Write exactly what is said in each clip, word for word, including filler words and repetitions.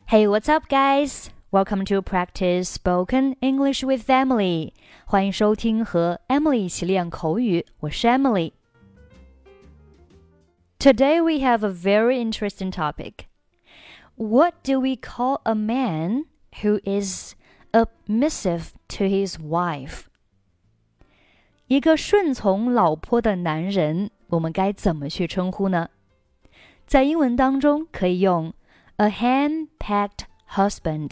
Hey, what's up, guys? Welcome to practice spoken English with Emily. 欢迎收听和 Emily 一起练口语，我是 Emily. Today we have a very interesting topic. What do we call a man who is submissive to his wife? 一个顺从老婆的男人，我们该怎么去称呼呢？在英文当中可以用 a hen-pecked husband.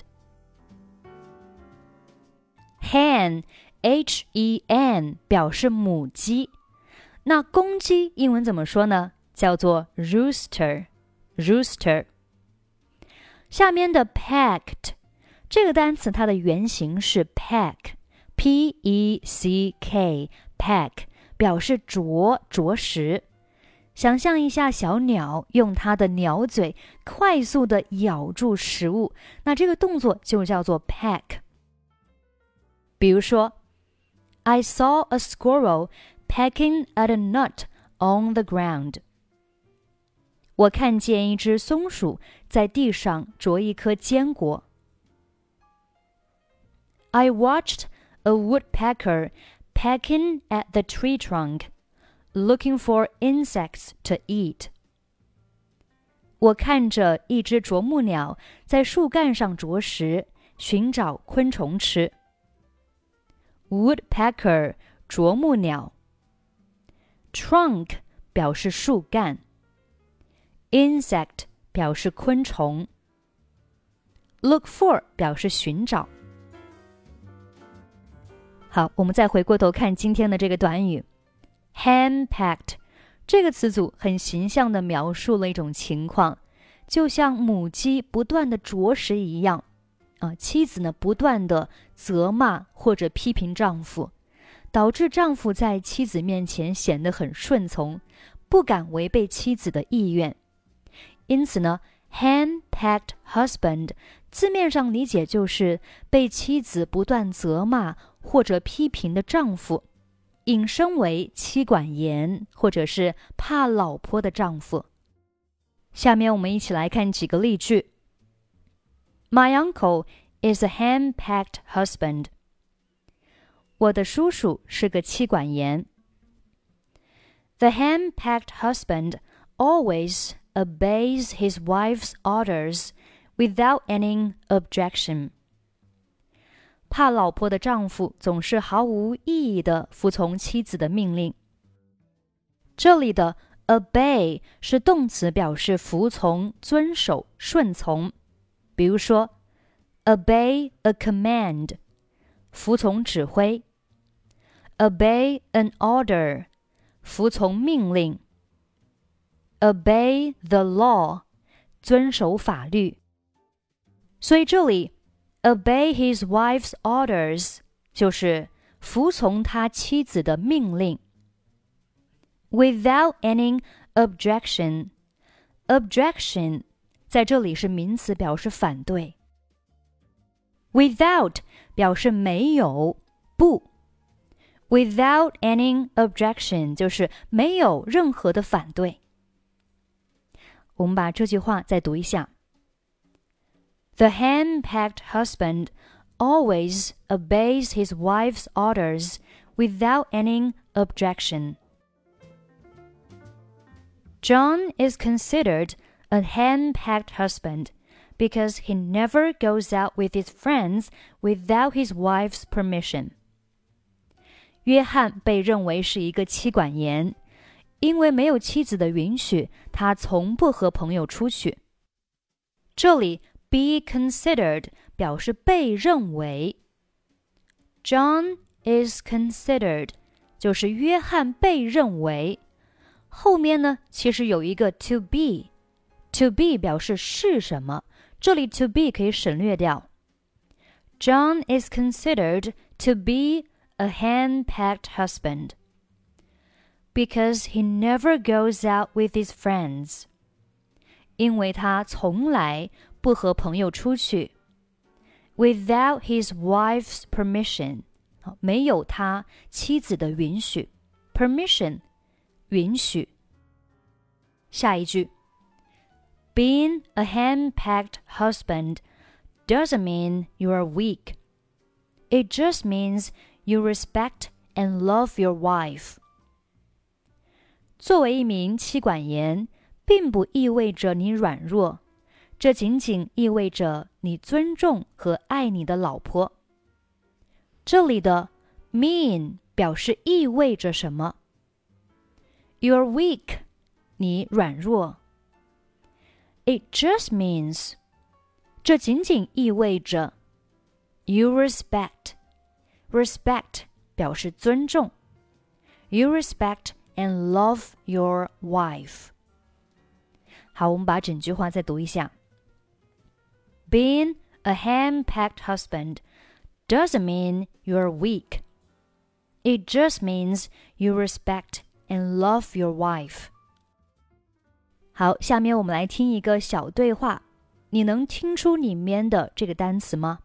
Hen, H E N 表示母鸡，那公鸡英文怎么说呢？叫做 rooster, rooster. 下面的 pecked 这个单词它的原型是 peck, P E C K, peck 表示啄啄食。想象一下小鸟用它的鸟嘴快速地咬住食物，那这个动作就叫做 peck。 比如说 I saw a squirrel pecking at a nut on the ground. 我看见一只松鼠在地上啄一颗坚果。 I watched a woodpecker pecking at the tree trunk.Looking for insects to eat. 我看着一只啄木鸟在树干上啄食，寻找昆虫吃。Woodpecker 啄木鸟。Trunk 表示树干。Insect 表示昆虫。Look for 表示寻找。好，我们再回过头看今天的这个短语。Hen-pecked 这个词组很形象地描述了一种情况，就像母鸡不断地啄食一样，啊，妻子呢不断地责骂或者批评丈夫，导致丈夫在妻子面前显得很顺从，不敢违背妻子的意愿。因此呢 hen-pecked husband 字面上理解就是被妻子不断责骂或者批评的丈夫，引申为妻管严或者是怕老婆的丈夫。下面我们一起来看几个例句。 My uncle is a hen-pecked husband. 我的叔叔是个妻管严。 The hen-pecked husband always obeys his wife's orders without any objection.怕老婆的丈夫总是毫无意义地服从妻子的命令。这里的 obey 是动词，表示服从、遵守、顺从。比如说 obey a command 服从指挥， obey an order 服从命令， obey the law 遵守法律。所以这里Obey his wife's orders 就是服从他妻子的命令。 Without any objection. Objection 在这里是名词，表示反对。 Without 表示没有，不。 Without any objection 就是没有任何的反对。我们把这句话再读一下。The hen-pecked husband always obeys his wife's orders without any objection. John is considered a hen-pecked husband because he never goes out with his friends without his wife's permission. 约翰被认为是一个妻管严，因为没有妻子的允许，他从不和朋友出去。这里Be considered 表示被认为。 John is considered 就是约翰被认为，后面呢其实有一个 to be， to be 表示是什么，这里 to be 可以省略掉。 John is considered to be a hen-pecked husband because he never goes out with his friends. 因为他从来不和朋友出去。 Without his wife's permission 没有他妻子的允许。 Permission 允许。下一句 Being a hand-packed husband doesn't mean you are weak. It just means you respect and love your wife. 作为一名妻管严，并不意味着你软弱，这仅仅意味着你尊重和爱你的老婆。这里的 mean 表示意味着什么？ You're weak， 你软弱。It just means， 这仅仅意味着 you respect， respect 表示尊重。You respect and love your wife。 好，我们把整句话再读一下。Being a hand-packed husband doesn't mean you're weak. It just means you respect and love your wife. 好，下面我们来听一个小对话，你能听出里面的这个单词吗？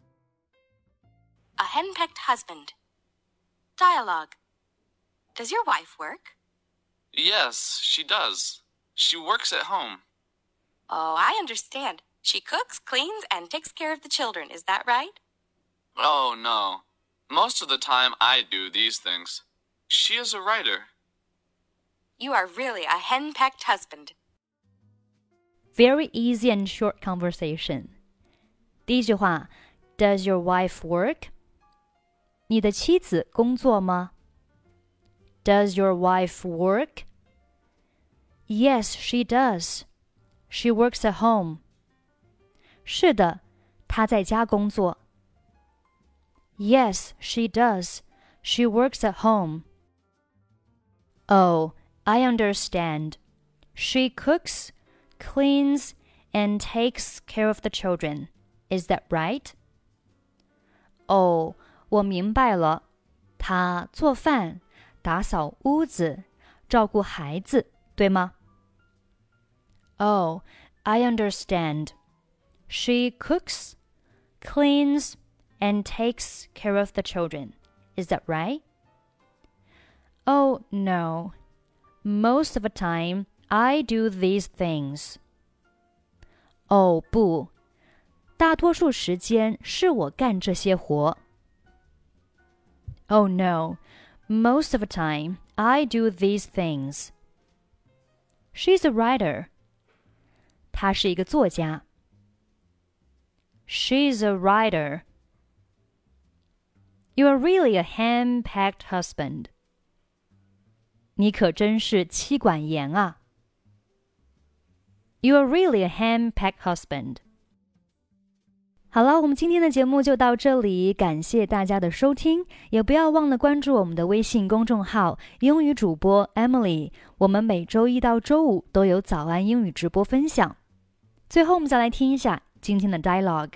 A henpecked husband. Dialogue. Does your wife work? Yes, she does. She works at home. Oh, I understand. She cooks, cleans, and takes care of the children. Is that right? Oh, no. Most of the time I do these things. She is a writer. You are really a henpecked husband. Very easy and short conversation. 第一句话 Does your wife work? 你的妻子工作吗？ Does your wife work? Yes, she does. She works at home. 是的，她在家工作。Yes, she does. She works at home. Oh, I understand. She cooks, cleans, and takes care of the children. Is that right? Oh, 我明白了。她做饭，打扫屋子，照顾孩子，对吗？ Oh, I understand. She cooks, cleans, and takes care of the children. Is that right? Oh, no. Most of the time, I do these things. 哦，不，大多数时间是我干这些活。Oh, no. Most of the time, I do these things. She's a writer. 她是一个作家。She's a writer. You are really a hand-packed husband. 你可真是妻管严啊。You are really a hand-packed husband. 好了，我们今天的节目就到这里，感谢大家的收听，也不要忘了关注我们的微信公众号英语主播 Emily， 我们每周一到周五都有早安英语直播分享。最后我们再来听一下今天的 dialogue。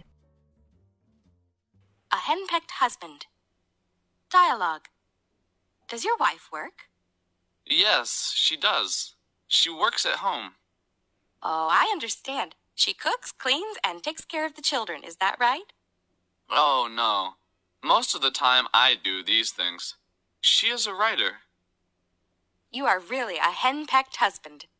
A henpecked husband. Dialogue. Does your wife work? Yes, she does. She works at home. Oh, I understand. She cooks, cleans, and takes care of the children. Is that right? Oh, no. Most of the time I do these things. She is a writer. You are really a henpecked husband.